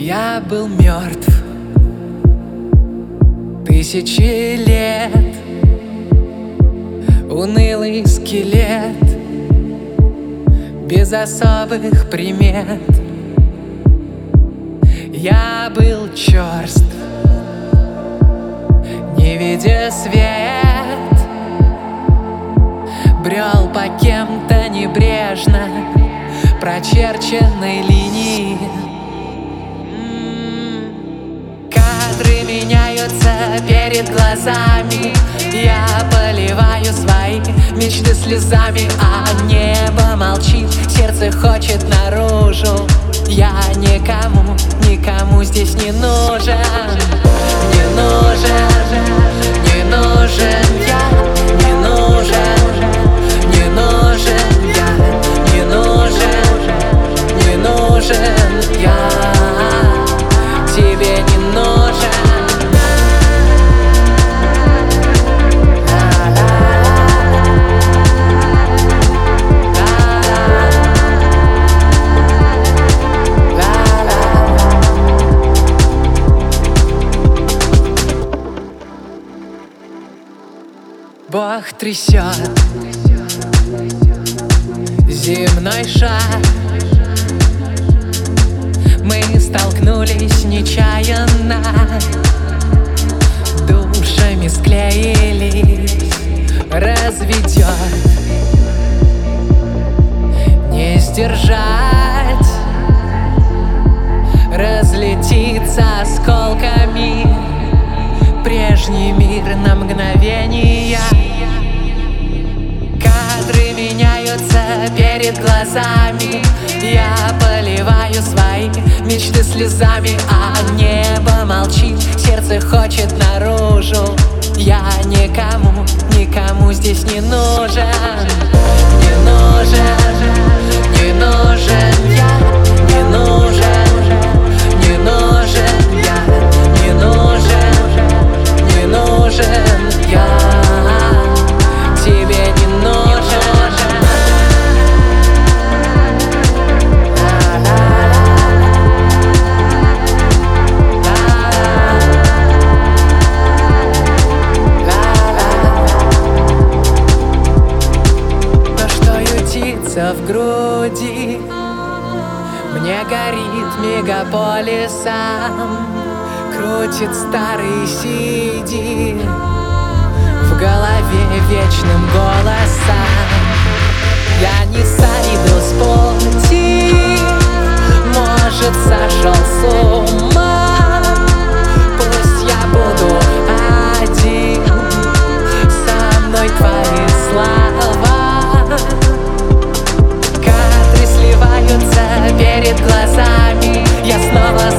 Я был мертв тысячи лет, унылый скелет без особых примет. Я был черств, не видя свет, брел по кем-то небрежно прочерченной линии. Кадры меняются перед глазами, я поливаю свои мечты слезами, а небо молчит, сердце хочет наружу. Я никому здесь не нужен, не нужен, не нужен я, не нужен, не нужен я, не нужен, не нужен я, тебе не нужен. Бог трясет земной шар, мы столкнулись нечаянно, душами склеились, разведет, не сдержать, разлетится осколками прежний мир на мгновение. Кадры меняются перед глазами, я поливаю свои мечты слезами, а небо молчит, сердце хочет наружу. Я никому здесь не нужен, не нужен, не нужен я, не нужен, не нужен я, не нужен, не нужен я, тебе не нужен. То, что ютится в груди, мне горит мегаполисом, крутит старый CD в голове вечным голосом. Я не сойду с пути, может, сошел с ума. Пусть я буду один, со мной твои слова. Кадры сливаются перед глазами, я снова